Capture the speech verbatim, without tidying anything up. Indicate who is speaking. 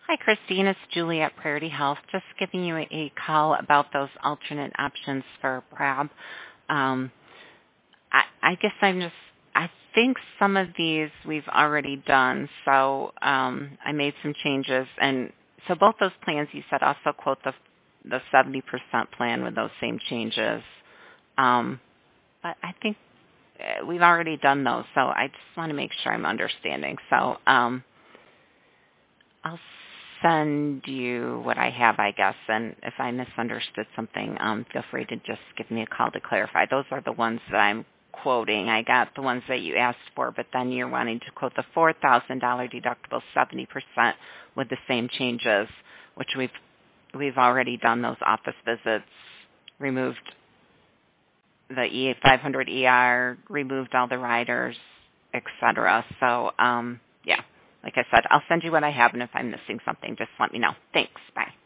Speaker 1: Hi, Christine. It's Julie at Priority Health. Just giving you a, a call about those alternate options for P R A B. Um, I, I guess I'm just, I think some of these we've already done, so um, I made some changes. And so both those plans you said also quote the the seventy percent plan with those same changes. Um, but I think uh, we've already done those, so I just want to make sure I'm understanding. So um, I'll send you what I have, I guess, and if I misunderstood something, um, feel free to just give me a call to clarify. Those are the ones that I'm quoting. I got the ones that you asked for, but then you're wanting to quote the four thousand dollars deductible seventy percent with the same changes, which we've we've already done those office visits, removed the E five hundred E R, removed all the riders, et cetera. So, um, yeah, like I said, I'll send you what I have, and if I'm missing something, just let me know. Thanks. Bye.